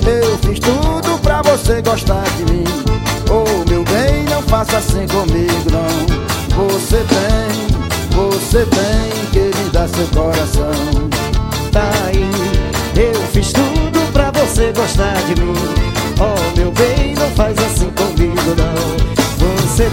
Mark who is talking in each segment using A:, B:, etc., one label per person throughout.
A: Eu fiz tudo pra você gostar de mim. Oh, meu bem, não faça assim comigo, não. Você tem que me dar seu coração.
B: Tá aí, eu fiz tudo pra você gostar de mim. Oh, meu bem, não faz assim comigo, não. Você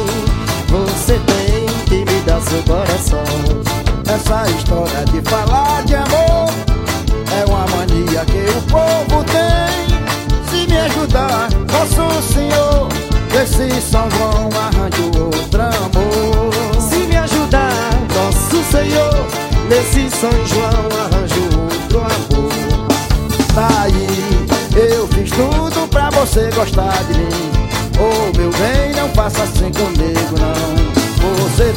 B: tem que me dar seu coração.
A: Essa história de falar de amor é uma mania que o povo tem. Se me ajudar, Nosso Senhor, desse São João arranje outro amor.
B: Se me ajudar, Nosso Senhor, nesse São João arranje outro amor.
A: Tá aí, eu fiz tudo pra você gostar de mim. Oh, meu bem, não faça assim comigo, não. Você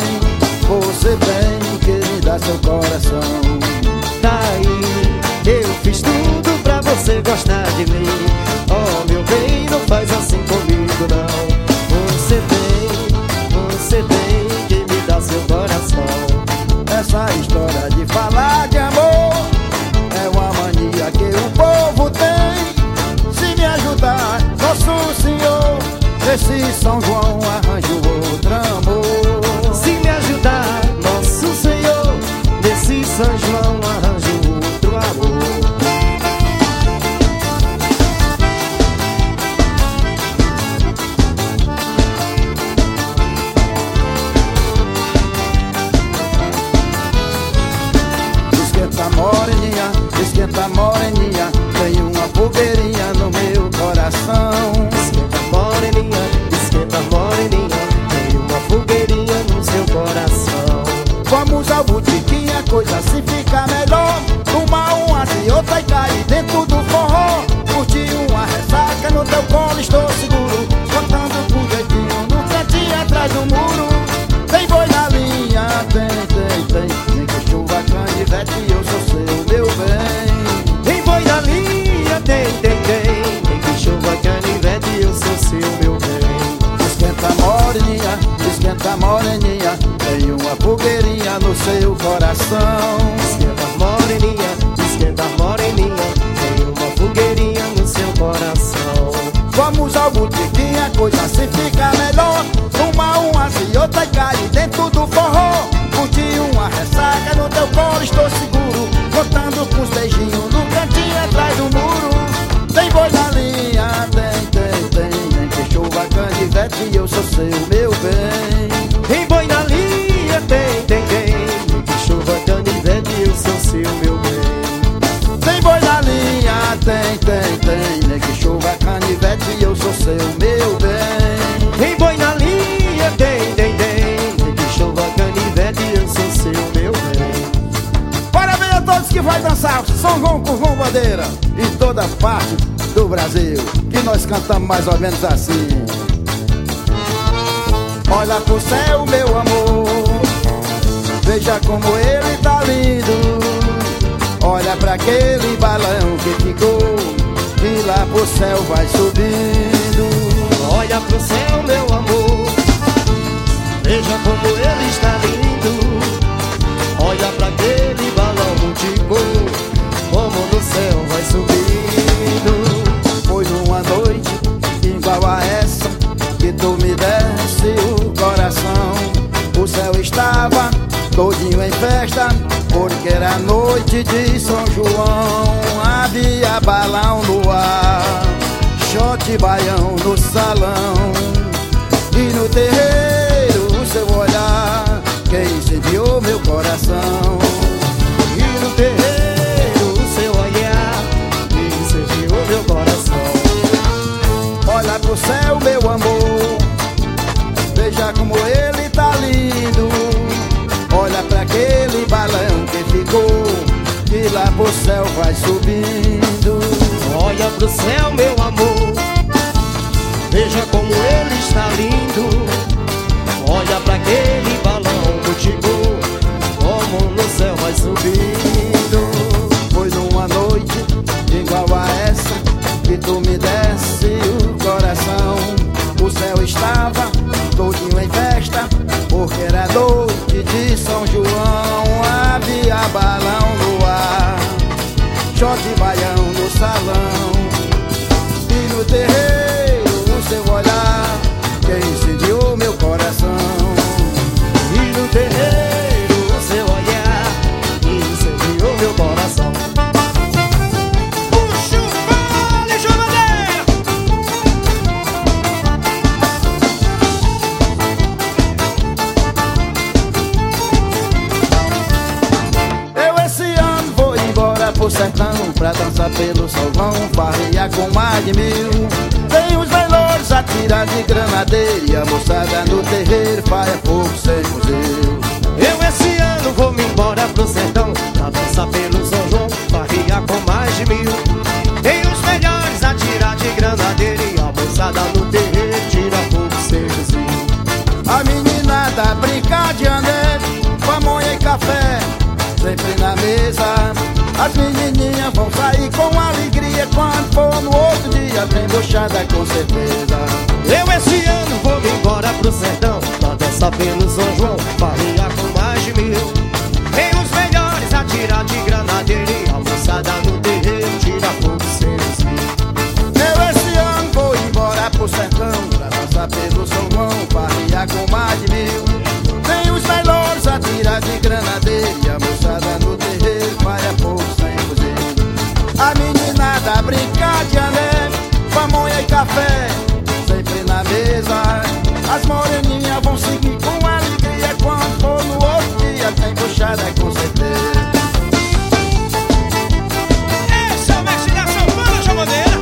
A: tem que me dar seu coração.
B: Tá aí, eu fiz tudo pra você gostar de mim. Oh, meu bem, não faz assim comigo, não. Você tem que me dar seu coração.
A: Essa história de falar de amor é uma mania que o povo tem. Se me ajudar, Nosso Senhor, esse São João arranja outro amor.
B: Se me ajudar, Nosso Senhor, nesse São João arranje outro amor.
A: Esquenta moreninha, tem uma fogueirinha no meu coração.
B: Esquenta moreninha, tem uma fogueirinha no seu coração.
A: Vamos ao botiquim, a coisa se fica melhor. Tomar uma e outra e cair dentro do forró. Curtir uma ressaca no teu colo, estou seguro. Contando com jeitinho no cantinho atrás do muro. Tem boi na linha, tem. Nem que chuva, canivete, eu sou seu, meu bem.
B: Tem boi na linha, tem. Nem que chova canivete, eu sou seu, meu bem.
A: Esquenta moreninha, tem uma fogueirinha no seu coração.
B: Esquenta moreninha, tem uma fogueirinha no seu coração.
A: Vamos ao botiquim, a coisa se fica melhor. Tomar uma e outra e cair dentro do forró. Curtir uma ressaca no teu colo, estou seguro. Contando com os beijinhos no cantinho atrás do muro. Tem boi na linha, tem. Nem que chova canivete, eu sou seu, meu bem.
B: Tem boi na linha, tem. Nem que chova canivete, eu sou seu, meu bem.
A: Tem boi na linha, tem. Nem que chova canivete, eu sou seu, meu bem.
B: Tem boi na linha, tem. Nem que chova canivete, eu sou seu, meu bem.
A: Parabéns a todos que vai dançar São João com João Bandeira em toda parte do Brasil, que nós cantamos mais ou menos assim. Olha pro céu, meu amor, veja como ele tá lindo. Olha pra aquele balão que ficou, e lá pro céu vai subindo.
B: Olha pro céu, meu amor, veja como ele está lindo. Olha pra aquele balão multicor, como no céu vai subindo.
A: Foi numa noite igual a essa que tu me desse o coração. O céu estava todinho em festa, porque era noite de São João. Havia balão no ar, shot baião no salão. E no terreiro o seu olhar que incendiou meu coração.
B: E no terreiro o seu olhar que incendiou meu coração.
A: Olha pro céu, meu amor, veja como ele tá lindo. Olha pra aquele balão que ficou, que lá pro céu vai subindo.
B: Olha pro céu, meu amor, veja como ele está lindo. Olha pra aquele balão multicor, como no céu vai subindo.
A: Foi numa noite igual a essa que tu me desse o coração. O céu estava todinho em festa, porque era noite de São João. Havia balão no ar, shot baião no salão. de 1000. Tem os velórios a tirar de granadeira e a moçada no terreiro faz fogo sem fuzil.
B: Eu esse ano vou me embora pro sertão pra dançar pelo São João, farria com mais de 1000. Tem os melhores a tirar de granadeira e a moçada no terreiro tira fogo sem fuzil.
A: A meninada brinca de andar, pamonha e café sempre na mesa. As menininhas vão sair com alegria quando for no outro dia tem buchada com certeza.
B: Eu esse ano vou me embora pro sertão pra dançar pelo São João, farria com mais de 1000. Tem os melhores a tirar de granadeira e a moçada no terreiro tira fogo sem fuzil.
A: Eu esse ano vou embora pro sertão pra dançar pelo São João, farria com mais de 1000. Tem os melhores a tirar de granadeira e a moçada no terreiro faz fogo sem fuzil. A meninada brinca de ané, pamonha e café sempre na mesa. As moreninhas vão seguir com alegria quando for no outro dia tem puxada com certeza.
B: Esse é o mestre da sanfona, João Bandeira.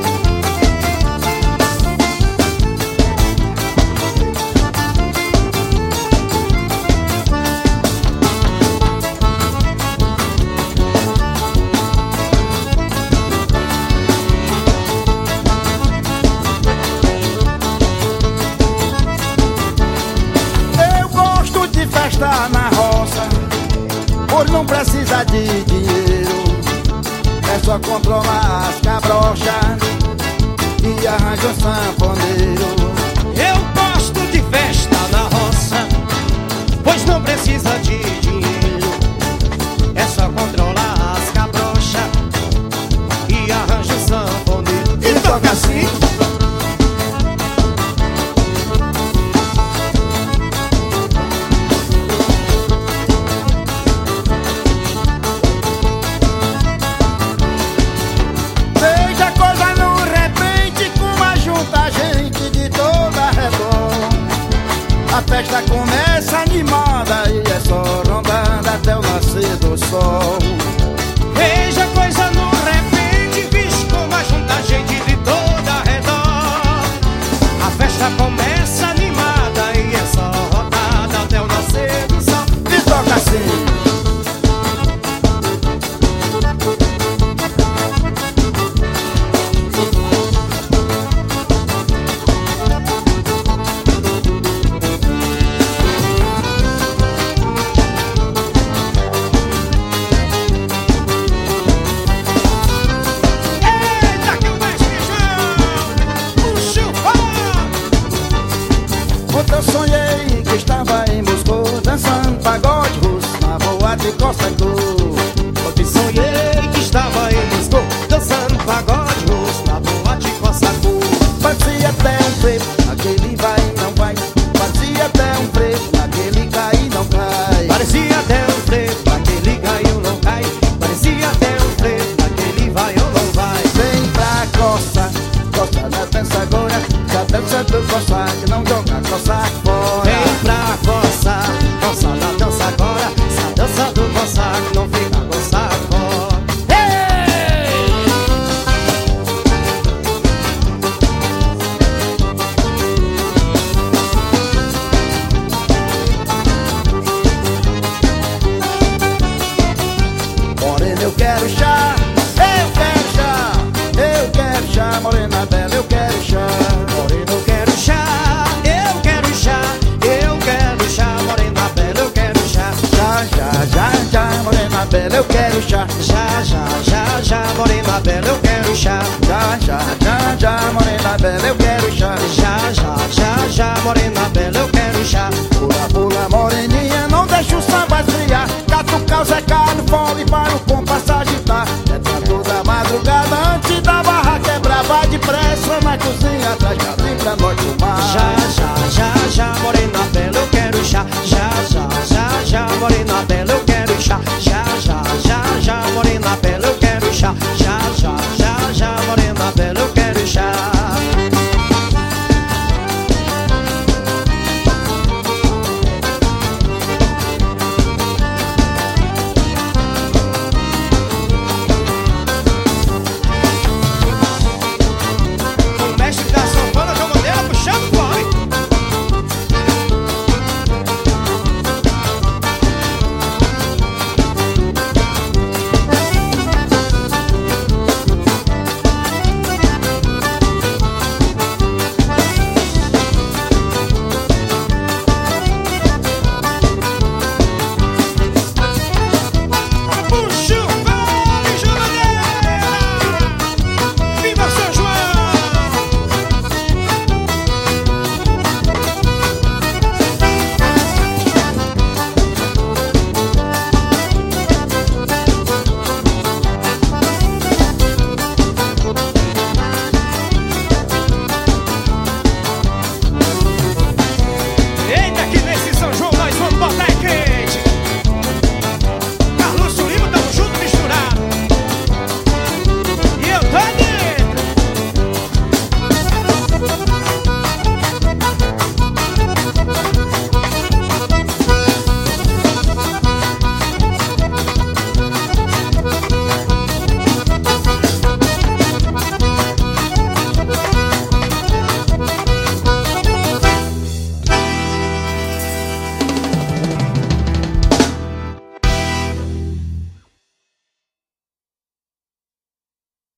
A: Festa na roça, por não precisa de dinheiro, é só controlar as cabrochas e arranja um sanfoneiro.
B: Eu gosto de festa na roça, pois não precisa de dinheiro, é só controlar as cabrochas e arranja um sanfoneiro. E toca assim.
A: A festa começa animada e é só rondando até o nascer do sol.
B: Veja coisa no repente, vixe como ajunta gente de toda a redor. A festa começa animada e é só rodada até o nascer do sol.
A: E toca assim. Eu sonhei que estava em Moscou dançando pagode russo na boate Costa Cruz.
B: Ontem sonhei que estava em Moscou dançando pagode russo na boate Costa Cruz.
A: Parecia até um preto, aquele vai e não vai. Parecia até um preto, aquele cai e não cai.
B: Parecia até um preto, aquele cai ou não cai. Parecia até um preto, aquele vai ou não vai.
A: Vem pra coça, coça na dança agora. Se a dança do coça que não joga coça fora.
B: Vem pra coça, coça na dança agora. Se a dança do coça que não fica coça fora.
A: Morena, eu quero chá, eu quero chá, eu quero chá, morena bela, eu quero chá.
B: Morena, eu quero chá, eu quero chá, eu quero chá, morena bela, eu quero chá.
A: Já, morena bela, eu quero chá.
B: Já, morena bela, eu quero chá.
A: Já, morena bela, eu quero chá.
B: Já, morena bela.